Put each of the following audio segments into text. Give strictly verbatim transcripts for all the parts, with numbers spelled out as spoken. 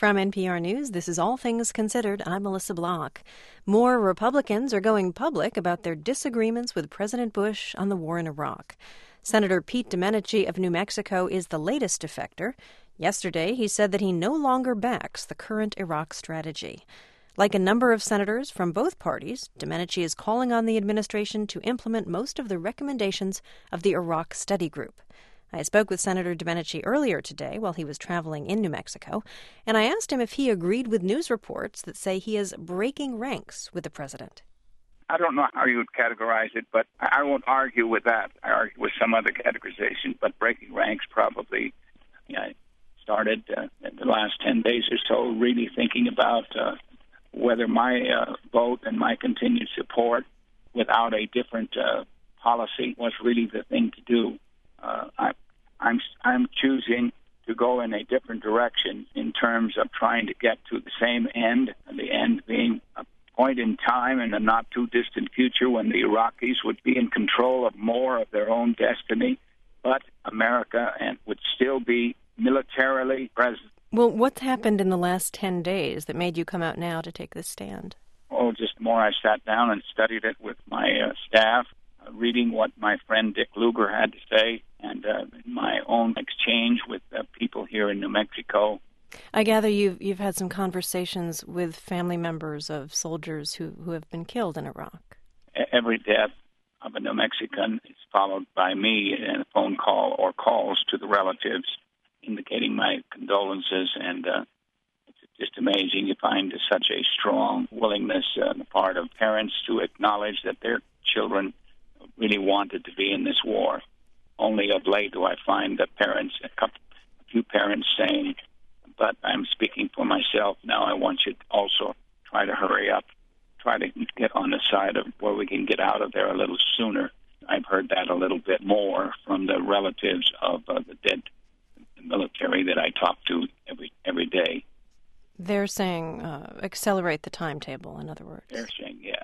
From N P R News, this is All Things Considered. I'm Melissa Block. More Republicans are going public about their disagreements with President Bush on the war in Iraq. Senator Pete Domenici of New Mexico is the latest defector. Yesterday, he said that he no longer backs the current Iraq strategy. Like a number of senators from both parties, Domenici is calling on the administration to implement most of the recommendations of the Iraq Study Group. I spoke with Senator Domenici earlier today while he was traveling in New Mexico, and I asked him if he agreed with news reports that say he is breaking ranks with the president. I don't know how you would categorize it, but I won't argue with that. I argue with some other categorization, but breaking ranks probably. You know, I started uh, in the last ten days or so really thinking about uh, whether my uh, vote and my continued support without a different uh, policy was really the thing to do. Uh, I, I'm I'm choosing to go in a different direction in terms of trying to get to the same end, and the end being a point in time in the not-too-distant future when the Iraqis would be in control of more of their own destiny, but America and would still be militarily present. Well, what's happened in the last ten days that made you come out now to take this stand? Oh, just more I sat down and studied it with my uh, staff, uh, reading what my friend Dick Lugar had to say, and uh, my own exchange with uh, people here in New Mexico. I gather you've you've had some conversations with family members of soldiers who, who have been killed in Iraq. Every death of a New Mexican is followed by me in a phone call or calls to the relatives indicating my condolences, and uh, it's just amazing. You find such a strong willingness uh, on the part of parents to acknowledge that their children really wanted to be in this war. Only of late do I find that parents, a, couple, a few parents saying, but I'm speaking for myself now, I want you to also try to hurry up, try to get on the side of where we can get out of there a little sooner. I've heard that a little bit more from the relatives of uh, the dead military that I talk to every every day. They're saying uh, accelerate the timetable, in other words. They're saying, yeah.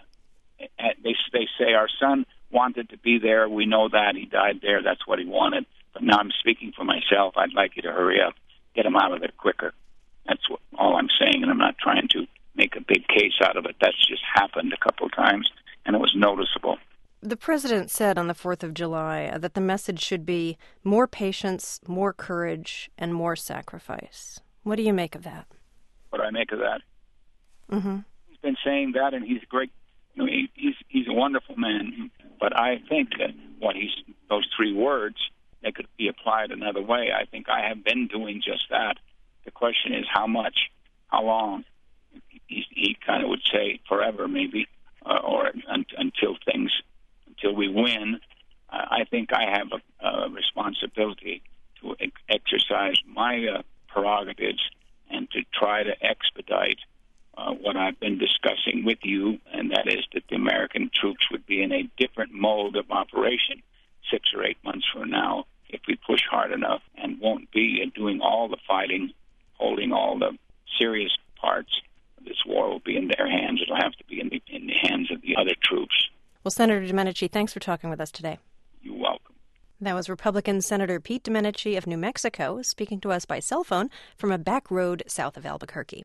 They, they say our son wanted to be there. We know that. He died there. That's what he wanted. But now I'm speaking for myself. I'd like you to hurry up. Get him out of there quicker. That's what, all I'm saying, and I'm not trying to make a big case out of it. That's just happened a couple of times, and it was noticeable. The president said on the fourth of July that the message should be more patience, more courage, and more sacrifice. What do you make of that? What do I make of that? Mm-hmm. He's been saying that, and he's great. You know, he, he's he's a wonderful man. But I think that what he's those three words, they could be applied another way. I think I have been doing just that. The question is how much, how long. He, he kind of would say forever, maybe, uh, or un, until things. Until we win. uh, I think I have a, a responsibility to ex- exercise my uh, prerogatives and to try to expedite uh, what I've been discussing with you, and that is that the American troops would be in a different mode of operation six or eight months from now if we push hard enough, and won't be doing all the fighting, holding all the serious parts of this war will be in their hands. It'll have to be in the, in the hands of the other troops. Well, Senator Domenici, thanks for talking with us today. You're welcome. That was Republican Senator Pete Domenici of New Mexico speaking to us by cell phone from a back road south of Albuquerque.